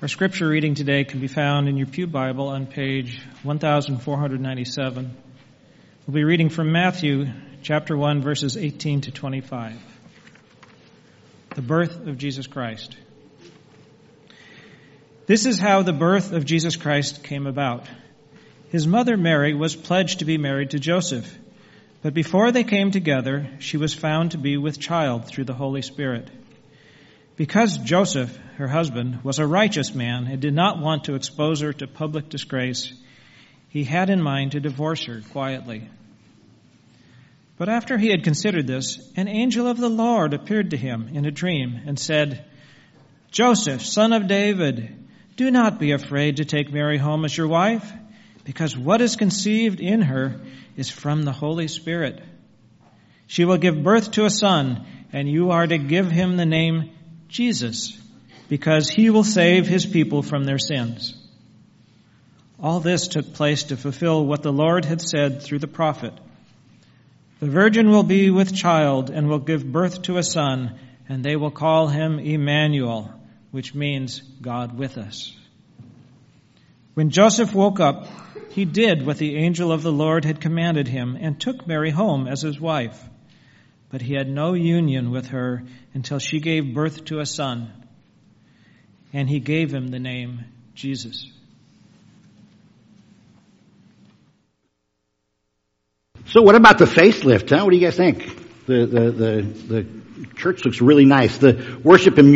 Our scripture reading today can be found in your pew Bible on page 1497. We'll be reading from Matthew chapter 1, verses 18 to 25. The birth of Jesus Christ. This is how the birth of Jesus Christ came about. His mother Mary was pledged to be married to Joseph, but before they came together, she was found to be with child through the Holy Spirit. Because Joseph, her husband, was a righteous man and did not want to expose her to public disgrace, he had in mind to divorce her quietly. But after he had considered this, an angel of the Lord appeared to him in a dream and said, "Joseph, son of David, do not be afraid to take Mary home as your wife, because what is conceived in her is from the Holy Spirit. She will give birth to a son, and you are to give him the name Jesus, because he will save his people from their sins." All this took place to fulfill what the Lord had said through the prophet. "The virgin will be with child and will give birth to a son, and they will call him Emmanuel," which means God with us. When Joseph woke up, he did what the angel of the Lord had commanded him and took Mary home as his wife. But he had no union with her until she gave birth to a son, and he gave him the name Jesus. So what about the facelift, huh? What do you guys think? The church looks really nice. The worship and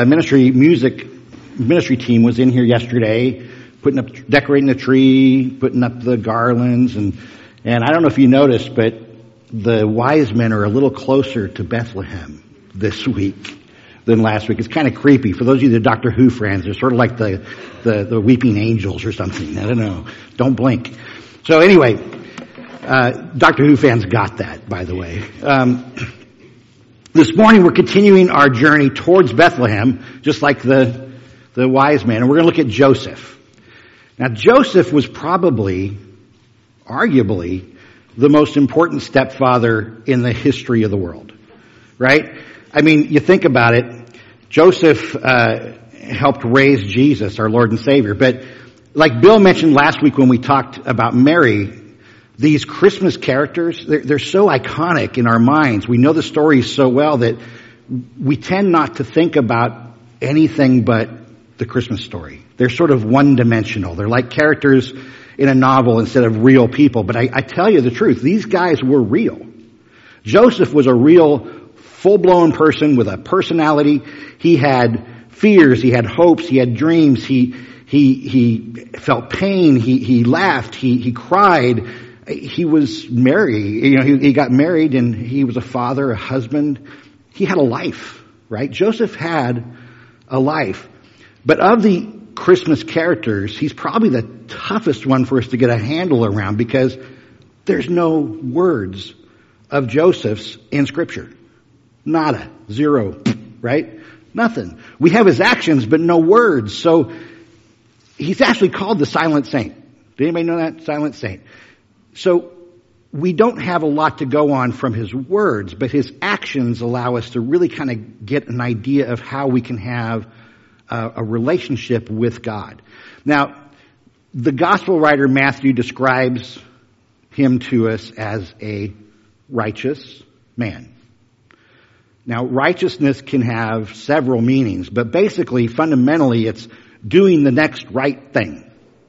ministry team was in here yesterday, decorating the tree, putting up the garlands, and I don't know if you noticed, but the wise men are a little closer to Bethlehem this week than last week. It's kind of creepy. For those of you that are Doctor Who fans, they're sort of like the weeping angels or something. I don't know. Don't blink. So anyway, Doctor Who fans got that, by the way. This morning we're continuing our journey towards Bethlehem, just like the wise men, and we're going to look at Joseph. Now, Joseph was probably, arguably, the most important stepfather in the history of the world, right? I mean, you think about it, Joseph helped raise Jesus, our Lord and Savior. But like Bill mentioned last week when we talked about Mary, these Christmas characters, they're so iconic in our minds. We know the stories so well that we tend not to think about anything but the Christmas story. They're sort of one-dimensional. They're like characters in a novel instead of real people. But I tell you the truth, these guys were real. Joseph was a real, full-blown person with a personality. He had fears, he had hopes, he had dreams, he felt pain, he laughed, he cried. He was married, he got married and he was a father, a husband. He had a life, right? Joseph had a life. But of the Christmas characters, he's probably the toughest one for us to get a handle around because there's no words of Joseph's in Scripture. Nada. Zero. Right? Nothing. We have his actions, but no words. So he's actually called the silent saint. Did anybody know that? Silent saint. So we don't have a lot to go on from his words, but his actions allow us to really kind of get an idea of how we can have a relationship with God. Now, the gospel writer Matthew describes him to us as a righteous man. Now, righteousness can have several meanings, but basically, fundamentally, it's doing the next right thing.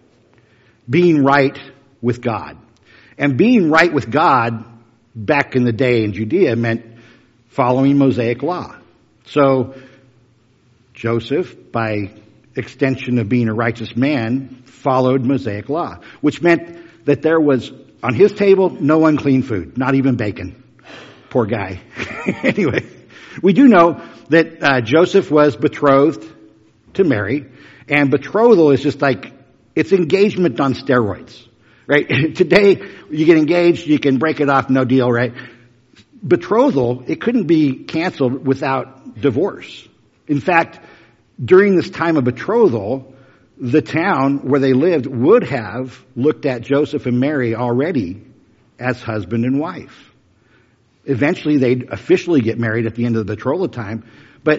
Being right with God. And being right with God back in the day in Judea meant following Mosaic law. So, Joseph, by extension of being a righteous man, followed Mosaic law, which meant that there was, on his table, no unclean food, not even bacon. Poor guy. Anyway, we do know that Joseph was betrothed to Mary, and betrothal is just like, it's engagement on steroids, right? Today, you get engaged, you can break it off, no deal, right? Betrothal, it couldn't be canceled without divorce. In fact, during this time of betrothal, the town where they lived would have looked at Joseph and Mary already as husband and wife. Eventually, they'd officially get married at the end of the betrothal time, but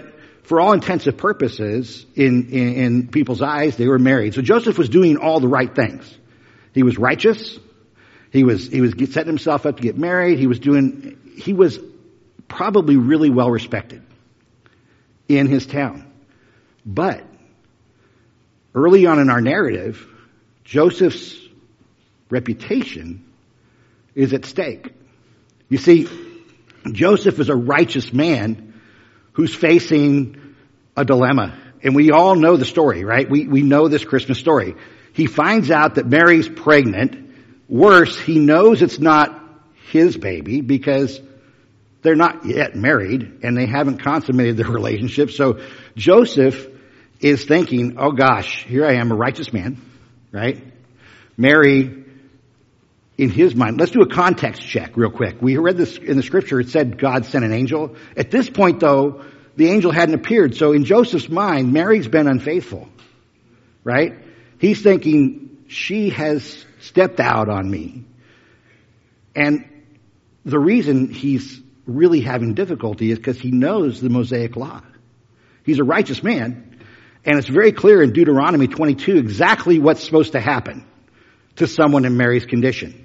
for all intents and purposes, in people's eyes, they were married. So Joseph was doing all the right things. He was righteous. He was setting himself up to get married. He was probably really well respected in his town. But early on in our narrative, Joseph's reputation is at stake. You see, Joseph is a righteous man who's facing a dilemma. And we all know the story, right? We know this Christmas story. He finds out that Mary's pregnant. Worse, he knows it's not his baby because they're not yet married and they haven't consummated their relationship. So Joseph is thinking, oh gosh, here I am, a righteous man, right? Mary, in his mind, let's do a context check real quick. We read this in the scripture. It said God sent an angel. At this point, though, the angel hadn't appeared. So in Joseph's mind, Mary's been unfaithful, right? He's thinking, she has stepped out on me. And the reason he's really having difficulty is because he knows the Mosaic law. He's a righteous man. And it's very clear in Deuteronomy 22 exactly what's supposed to happen to someone in Mary's condition.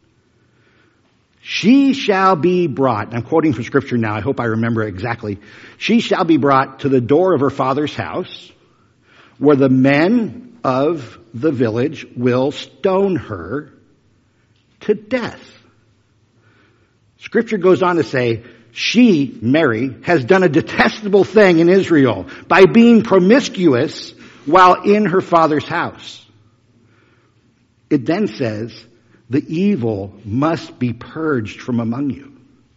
She shall be brought, I'm quoting from scripture now, I hope I remember it exactly. She shall be brought to the door of her father's house, where the men of the village will stone her to death. Scripture goes on to say, she, Mary, has done a detestable thing in Israel by being promiscuous while in her father's house. It then says, the evil must be purged from among you.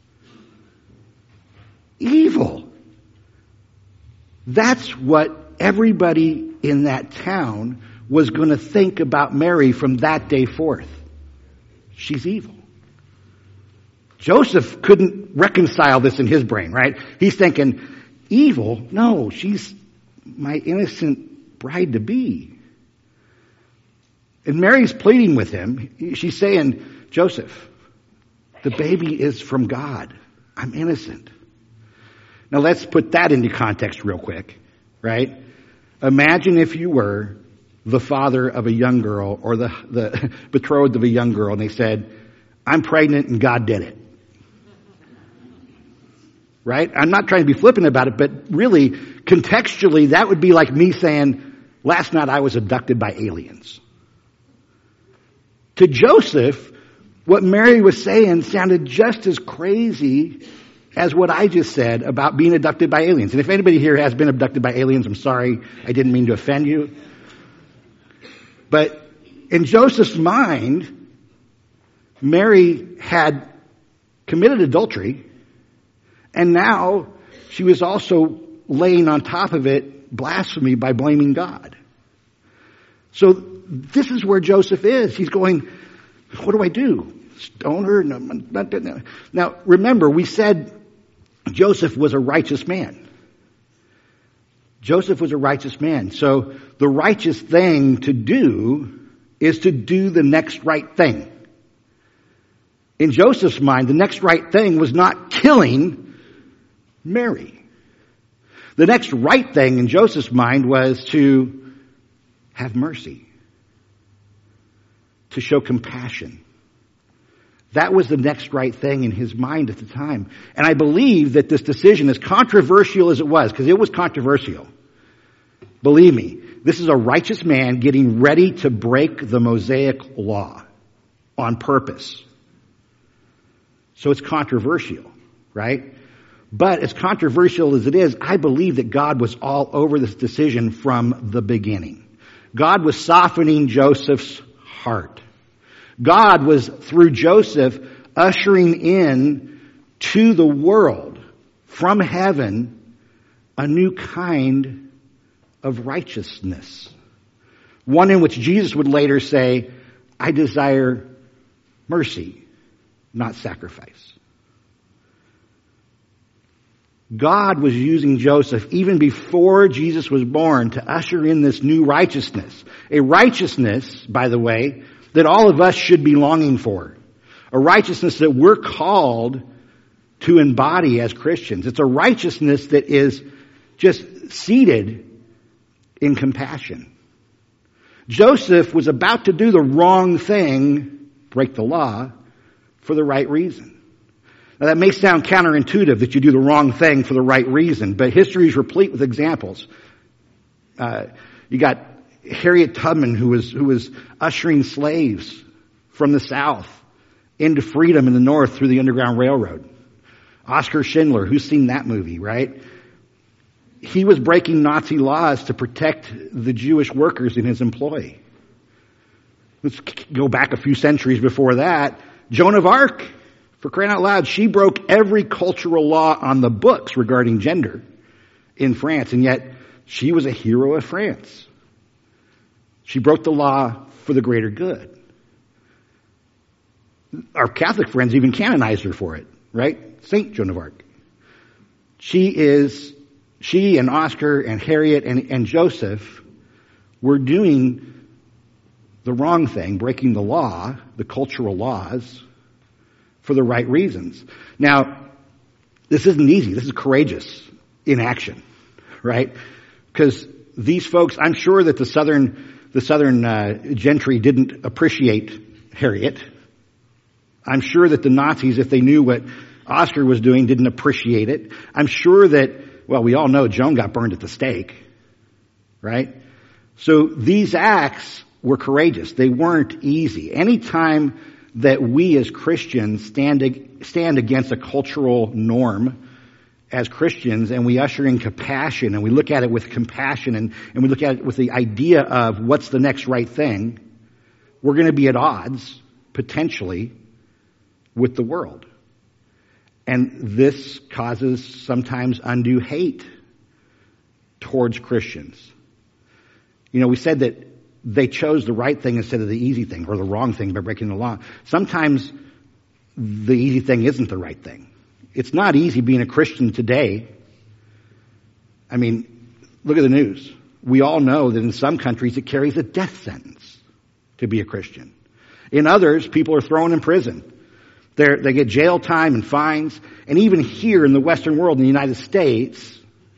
Evil. That's what everybody in that town was going to think about Mary from that day forth. She's evil. Joseph couldn't reconcile this in his brain, right? He's thinking, evil? No, she's my innocent bride-to-be. And Mary's pleading with him. She's saying, Joseph, the baby is from God. I'm innocent. Now let's put that into context real quick, right? Imagine if you were the father of a young girl or the betrothed of a young girl and they said, I'm pregnant and God did it. Right? I'm not trying to be flippant about it, but really, contextually, that would be like me saying, last night I was abducted by aliens. To Joseph, what Mary was saying sounded just as crazy as what I just said about being abducted by aliens. And if anybody here has been abducted by aliens, I'm sorry, I didn't mean to offend you. But in Joseph's mind, Mary had committed adultery, and now she was also laying on top of it blasphemy by blaming God. So this is where Joseph is. He's going, what do I do? Stone her? No. Now, remember, we said Joseph was a righteous man. Joseph was a righteous man. So the righteous thing to do is to do the next right thing. In Joseph's mind, the next right thing was not killing Mary. The next right thing in Joseph's mind was to have mercy, to show compassion. That was the next right thing in his mind at the time. And I believe that this decision, as controversial as it was, because it was controversial, believe me, this is a righteous man getting ready to break the Mosaic law on purpose. So it's controversial, right? But as controversial as it is, I believe that God was all over this decision from the beginning. God was softening Joseph's heart. God was, through Joseph, ushering in to the world, from heaven, a new kind of righteousness. One in which Jesus would later say, I desire mercy, not sacrifice. God was using Joseph even before Jesus was born to usher in this new righteousness. A righteousness, by the way, that all of us should be longing for. A righteousness that we're called to embody as Christians. It's a righteousness that is just seated in compassion. Joseph was about to do the wrong thing, break the law, for the right reason. Now that may sound counterintuitive that you do the wrong thing for the right reason, but history is replete with examples. You got Harriet Tubman who was ushering slaves from the South into freedom in the North through the Underground Railroad. Oskar Schindler, who's seen that movie, right? He was breaking Nazi laws to protect the Jewish workers in his employ. Let's go back a few centuries before that. Joan of Arc, for crying out loud, she broke every cultural law on the books regarding gender in France, and yet she was a hero of France. She broke the law for the greater good. Our Catholic friends even canonized her for it, right? Saint Joan of Arc. She and Oscar and Harriet and Joseph were doing the wrong thing, breaking the law, the cultural laws, for the right reasons. Now, this isn't easy. This is courageous in action, right? Because these folks, I'm sure that the southern gentry didn't appreciate Harriet. I'm sure that the Nazis, if they knew what Oscar was doing, didn't appreciate it. I'm sure that, well, we all know Joan got burned at the stake, right? So these acts were courageous. They weren't easy. Anytime that we as Christians stand against a cultural norm as Christians, and we usher in compassion, and we look at it with compassion, and we look at it with the idea of what's the next right thing, we're going to be at odds, potentially, with the world. And this causes sometimes undue hate towards Christians. You know, we said that they chose the right thing instead of the easy thing, or the wrong thing by breaking the law. Sometimes the easy thing isn't the right thing. It's not easy being a Christian today. I mean, look at the news. We all know that in some countries it carries a death sentence to be a Christian. In others, people are thrown in prison. They get jail time and fines. And even here in the Western world, in the United States,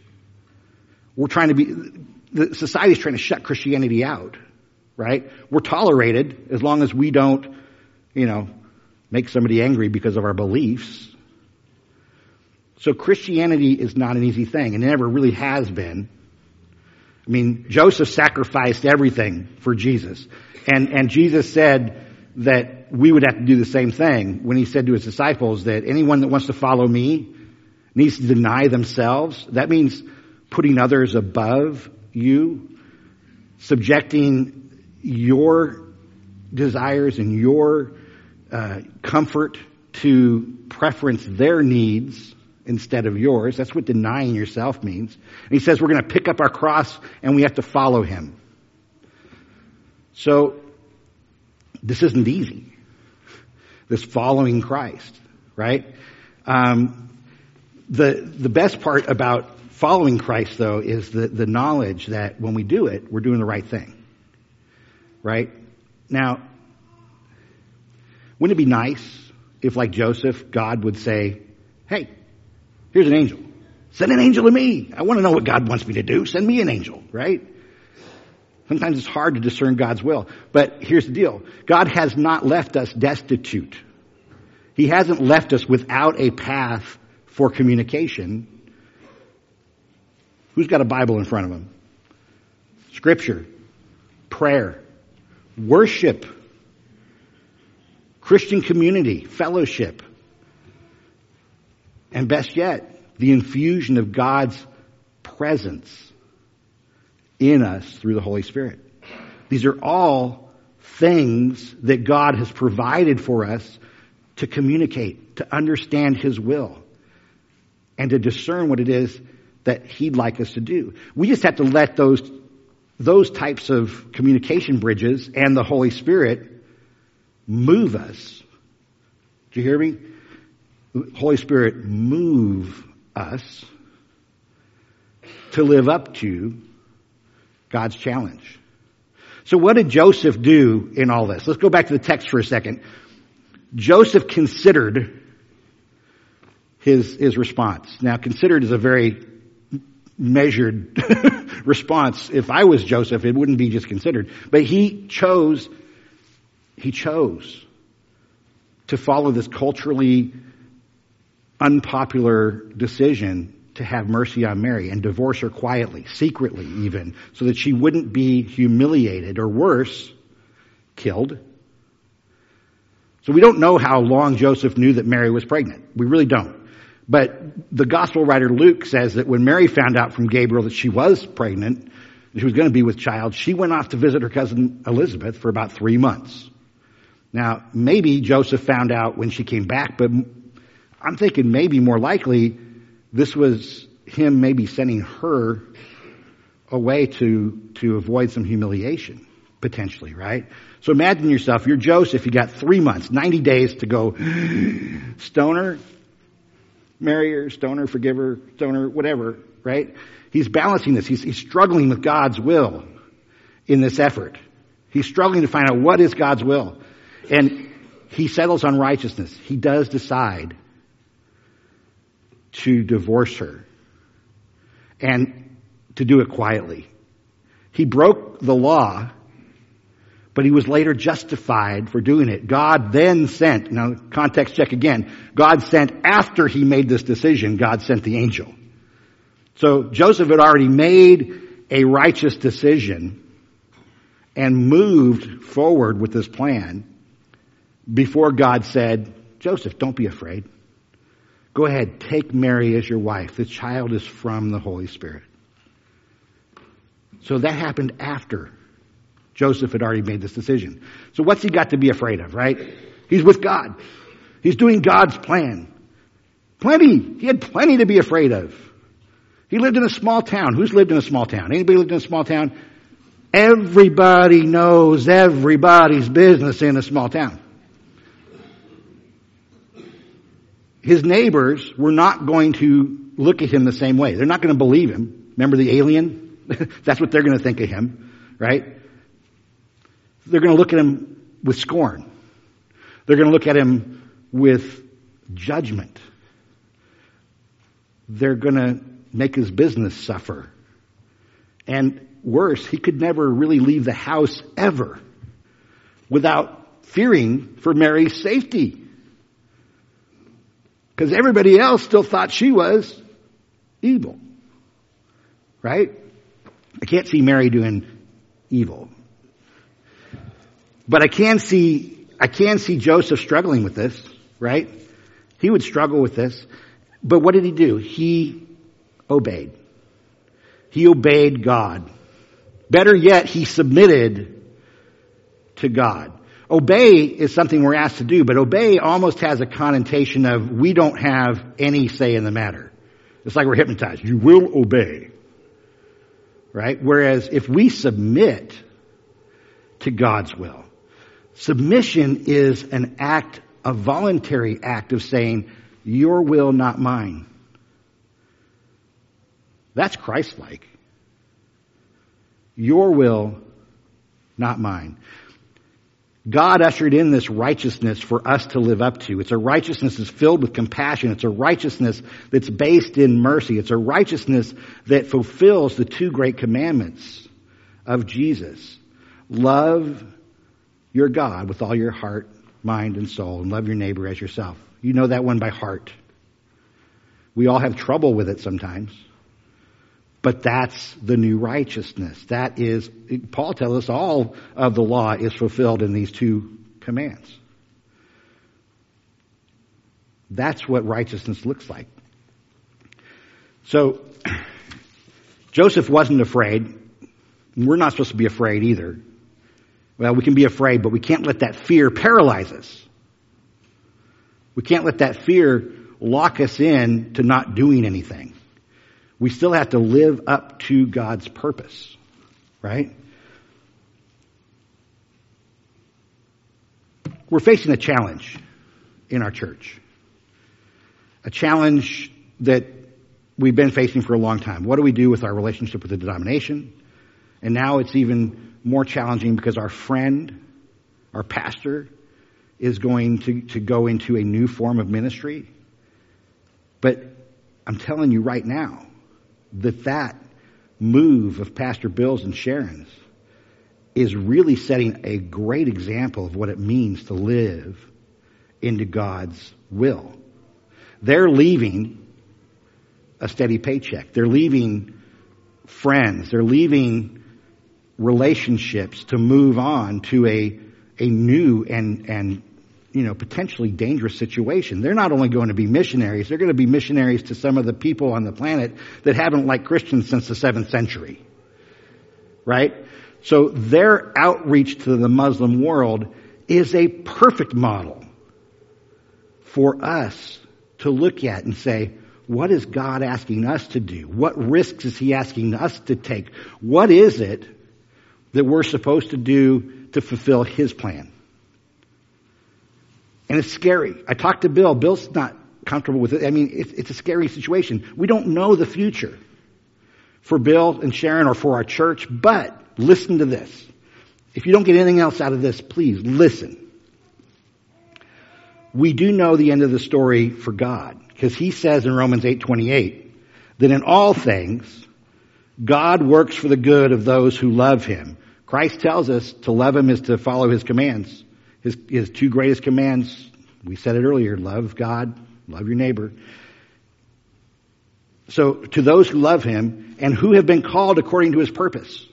the society's trying to shut Christianity out, right? We're tolerated as long as we don't, make somebody angry because of our beliefs. So Christianity is not an easy thing, and it never really has been. I mean, Joseph sacrificed everything for Jesus. And Jesus said that we would have to do the same thing when he said to his disciples that anyone that wants to follow me needs to deny themselves. That means putting others above you, subjecting your desires and your comfort to preference their needs instead of yours. That's what denying yourself means. And he says we're going to pick up our cross and we have to follow him. So this isn't easy. This following Christ, right? The best part about following Christ, though, is the knowledge that when we do it, we're doing the right thing, right? Now, wouldn't it be nice if, like Joseph, God would say, hey, here's an angel. Send an angel to me. I want to know what God wants me to do. Send me an angel, right? Sometimes it's hard to discern God's will. But here's the deal. God has not left us destitute. He hasn't left us without a path for communication. Who's got a Bible in front of him? Scripture, prayer, worship, Christian community, fellowship, and best yet, the infusion of God's presence in us through the Holy Spirit. These are all things that God has provided for us to communicate, to understand his will, and to discern what it is that he'd like us to do. We just have to let those types of communication bridges and the Holy Spirit move us. Do you hear me? The Holy Spirit move us to live up to God's challenge. So what did Joseph do in all this? Let's go back to the text for a second. Joseph considered his response. Now, considered is a very measured response. If I was Joseph, it wouldn't be just considered. But he chose to follow this culturally unpopular decision to have mercy on Mary and divorce her quietly, secretly even, so that she wouldn't be humiliated or worse, killed. So we don't know how long Joseph knew that Mary was pregnant. We really don't. But the gospel writer Luke says that when Mary found out from Gabriel that she was pregnant, she was going to be with child, she went off to visit her cousin Elizabeth for about 3 months. Now, maybe Joseph found out when she came back, but I'm thinking maybe more likely this was him maybe sending her away to avoid some humiliation, potentially, right? So imagine yourself, you're Joseph, you got 3 months, 90 days to go stone her, marry her, stone her, forgive her, stone her, whatever, right? He's balancing this. He's struggling with God's will in this effort. He's struggling to find out what is God's will. And he settles on righteousness. He does decide to divorce her and to do it quietly. He broke the law, but he was later justified for doing it. God then sent, now context check again, God sent after he made this decision, God sent the angel. So Joseph had already made a righteous decision and moved forward with this plan before God said, Joseph, don't be afraid. Go ahead, take Mary as your wife. The child is from the Holy Spirit. So that happened after Joseph had already made this decision. So what's he got to be afraid of, right? He's with God. He's doing God's plan. Plenty. He had plenty to be afraid of. He lived in a small town. Who's lived in a small town? Anybody lived in a small town? Everybody knows everybody's business in a small town. His neighbors were not going to look at him the same way. They're not going to believe him. Remember the alien? That's what they're going to think of him, right? They're going to look at him with scorn. They're going to look at him with judgment. They're going to make his business suffer. And worse, he could never really leave the house ever without fearing for Mary's safety. Because everybody else still thought she was evil. Right? I can't see Mary doing evil. But I can see Joseph struggling with this, right? He would struggle with this. But what did he do? He obeyed. He obeyed God. Better yet, he submitted to God. Obey is something we're asked to do, but obey almost has a connotation of we don't have any say in the matter. It's like we're hypnotized. You will obey. Right? Whereas if we submit to God's will, submission is an act, a voluntary act of saying, your will, not mine. That's Christ-like. Your will, not mine. God ushered in this righteousness for us to live up to. It's a righteousness that's filled with compassion. It's a righteousness that's based in mercy. It's a righteousness that fulfills the two great commandments of Jesus. Love your God with all your heart, mind, and soul, and love your neighbor as yourself. You know that one by heart. We all have trouble with it sometimes. But that's the new righteousness. That is, Paul tells us all of the law is fulfilled in these two commands. That's what righteousness looks like. So, Joseph wasn't afraid. We're not supposed to be afraid either. Well, we can be afraid, but we can't let that fear paralyze us. We can't let that fear lock us in to not doing anything. We still have to live up to God's purpose, right? We're facing a challenge in our church. A challenge that we've been facing for a long time. What do we do with our relationship with the denomination? And now it's even more challenging because our friend, our pastor, is going to go into a new form of ministry. But I'm telling you right now, that move of Pastor Bill's and Sharon's is really setting a great example of what it means to live into God's will. They're leaving a steady paycheck. They're leaving friends. They're leaving relationships to move on to a new and potentially dangerous situation. They're not only going to be missionaries, they're going to be missionaries to some of the people on the planet that haven't liked Christians since the 7th century. Right? So their outreach to the Muslim world is a perfect model for us to look at and say, what is God asking us to do? What risks is He asking us to take? What is it that we're supposed to do to fulfill His plan? And it's scary. I talked to Bill. Bill's not comfortable with it. I mean, it's a scary situation. We don't know the future for Bill and Sharon or for our church, but listen to this. If you don't get anything else out of this, please listen. We do know the end of the story for God, because He says in Romans 8:28 that in all things, God works for the good of those who love Him. Christ tells us to love Him is to follow His commands. His two greatest commands, we said it earlier, love God, love your neighbor. So to those who love Him and who have been called according to His purpose.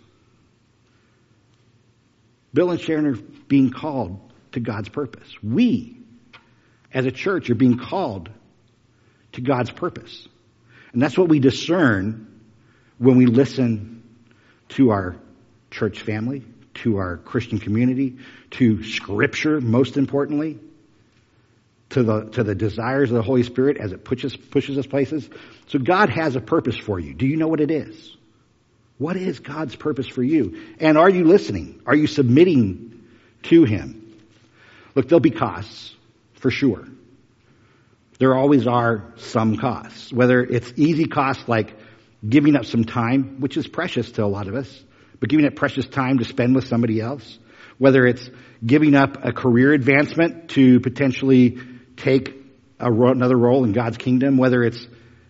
Bill and Sharon are being called to God's purpose. We, as a church, are being called to God's purpose. And that's what we discern when we listen to our church family, to our Christian community, to Scripture, most importantly, to the desires of the Holy Spirit as it pushes us places. So God has a purpose for you. Do you know what it is? What is God's purpose for you? And are you listening? Are you submitting to Him? Look, there'll be costs, for sure. There always are some costs. Whether it's easy costs like giving up some time, which is precious to a lot of us, but giving up precious time to spend with somebody else. Whether it's giving up a career advancement to potentially take another role in God's kingdom. Whether it's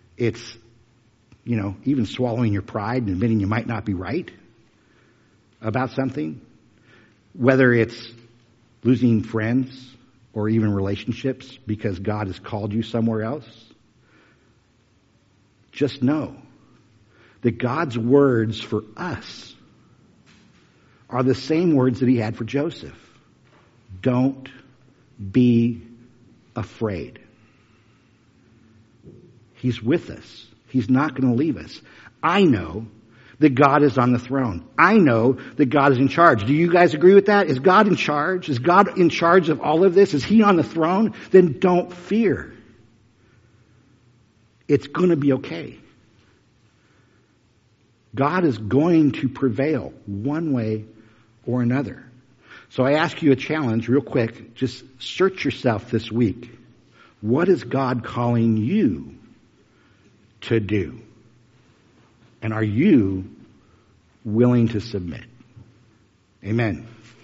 even swallowing your pride and admitting you might not be right about something. Whether it's losing friends or even relationships because God has called you somewhere else. Just know that God's words for us are the same words that He had for Joseph. Don't be afraid. He's with us. He's not going to leave us. I know that God is on the throne. I know that God is in charge. Do you guys agree with that? Is God in charge? Is God in charge of all of this? Is He on the throne? Then don't fear. It's going to be okay. God is going to prevail one way or another. So I ask you a challenge real quick. Just search yourself this week. What is God calling you to do? And are you willing to submit? Amen.